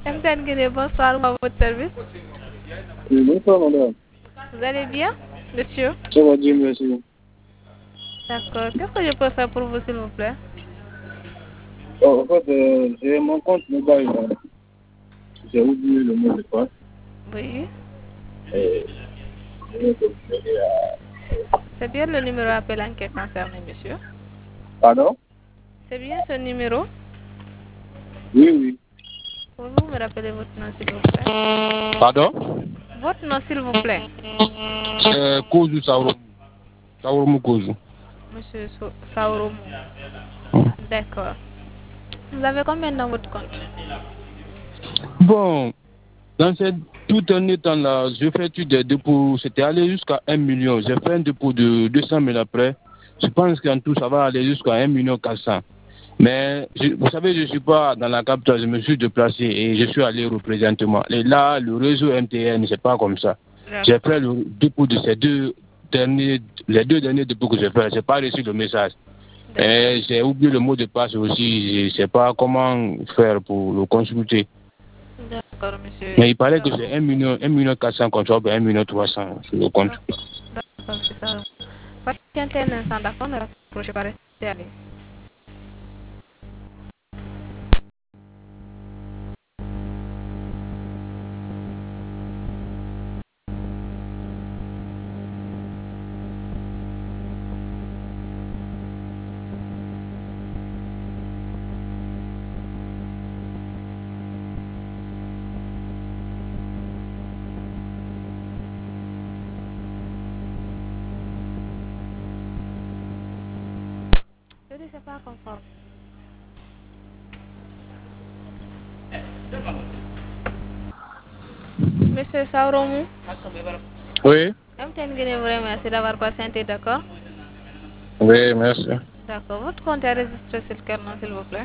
MTN Guinée, bonsoir, à votre service. Oui, bonsoir, madame. Vous allez bien, monsieur? Ça va bien, merci. D'accord. Qu'est-ce que je peux faire pour vous, s'il vous plaît? En fait, j'ai mon compte mobile. J'ai oublié le mot de passe. Oui. Et je vais demander C'est bien le numéro appelant qui est concerné, monsieur? Pardon? C'est bien ce numéro? Oui, oui. Pouvez-vous me rappeler votre nom, s'il vous plaît? Pardon? Votre nom, s'il vous plaît. Kozu Sauromu. Sauromu Kozu. Monsieur Saoromo. D'accord. Vous avez combien dans votre compte? Bon, dans ces tout dernier temps-là, j'ai fait des dépôts. C'était allé jusqu'à 1 million. J'ai fait un dépôt de 200 000 après. Je pense qu'en tout, ça va aller jusqu'à 1 400 000. Mais vous savez, je ne suis pas dans la capitale, je me suis déplacé et je suis allé représentement. Et là, le réseau MTN, c'est pas comme ça. J'ai fait le dépôt de les deux derniers dépôts que j'ai fait. Je n'ai pas reçu le message. Et j'ai oublié le mot de passe aussi. Je ne sais pas comment faire pour le consulter. D'accord, monsieur. Mais il paraît que c'est 1 400 000 contre 1 300 000 sur le compte. D'accord, c'est ça. Patientez un instant, d'accord, ne rapprochez pas, restez à l'aise. Je dis c'est pas conforme. Monsieur Saoromu, Oui, MTN Guinée vous remercie d'avoir patienté, d'accord? oui, merci. D'accord. Votre compte est enregistré sur quel nom, s'il vous plaît?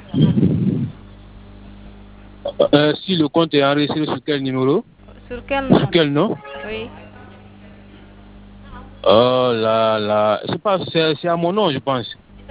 Si le compte est enregistré sur quel numéro? Sur quel nom? Sur quel nom? Oui. Oh là là, c'est à mon nom, je pense.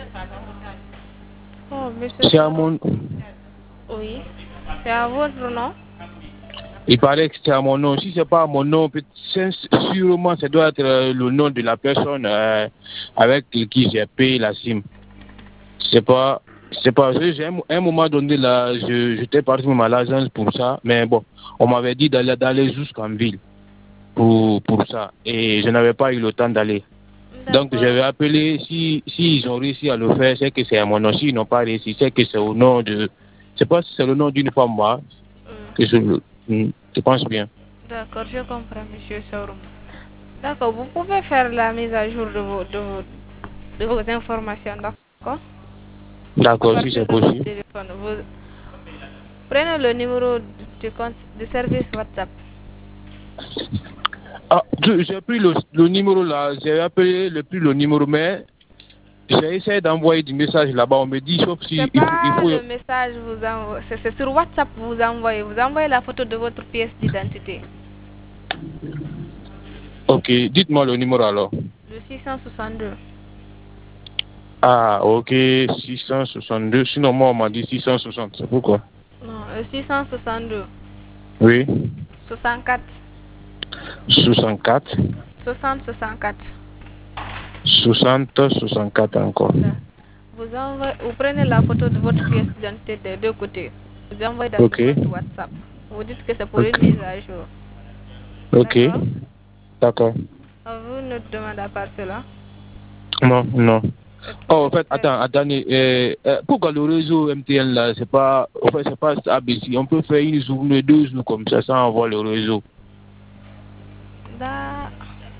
Oh, monsieur C'est à Saoromu. mon. Oui. C'est à votre nom? Il paraît que c'est à mon nom. Si c'est pas à mon nom, sûrement ça doit être le nom de la personne avec qui j'ai payé la SIM. C'est pas. J'ai un moment donné là, j'étais parti même à l'agence pour ça, mais bon, on m'avait dit d'aller jusqu'en ville pour ça, et je n'avais pas eu le temps d'aller. Donc j'avais appelé, ils ont réussi à le faire, c'est que c'est à mon nom. S'ils n'ont pas réussi, c'est que c'est au nom de. Je sais pas si c'est le nom d'une femme, moi, que je pense bien. D'accord, je comprends, monsieur Saoromu. D'accord, vous pouvez faire la mise à jour de vos informations, d'accord? À D'accord, si partir c'est de votre possible. téléphone, vous prenez le numéro du compte de service WhatsApp. Ah, j'ai pris le numéro là, j'ai appelé le numéro, mais j'ai essayé d'envoyer du message là-bas. On me dit, sauf si C'est il pas faut. le message vous envoie, c'est sur WhatsApp vous envoyez. Vous envoyez la photo de votre pièce d'identité. Ok, dites-moi le numéro alors. Le 662. Ah, ok, 662. Sinon, moi, on m'a dit 660. C'est pourquoi? Non, le 662. Oui. 64. 64. 60, 64. 60, 64 encore. Vous prenez la photo de votre pièce d'identité des deux côtés. Vous envoyez dans Ok. votre WhatsApp. Vous dites que c'est pour Ok. une mise à jour. Ok. D'accord? D'accord. Vous ne demandez pas cela. Non, non. Oh, en fait, attendez. Pourquoi le réseau MTN là, c'est pas ABC. On peut faire une journée, 2 jours comme ça, sans avoir le réseau. Là,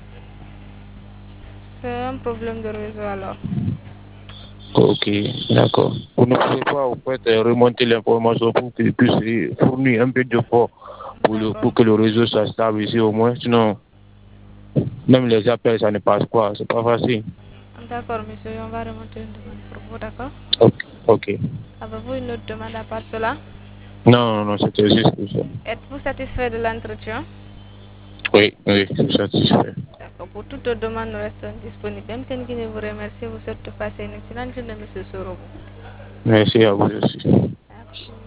c'est un problème de réseau alors. Ok, d'accord. Vous ne pouvez pas, en fait, remonter l'information pour qu'il puisse fournir un peu d'effort pour que le réseau soit stable ici au moins. Sinon, même les appels, ça ne passe pas. C'est pas facile. D'accord, monsieur, on va remonter une demande pour vous, d'accord? Ok. Avez-vous une autre demande à part cela? Non, non, c'était juste pour ça. Êtes-vous satisfait de l'entretien? Oui, oui, je suis satisfait. D'accord, pour toute demande, nous restons disponibles. Même Guinée vous remercie, vous souhaite de passer une excellente journée, monsieur Sorobo. Merci à vous aussi. Merci.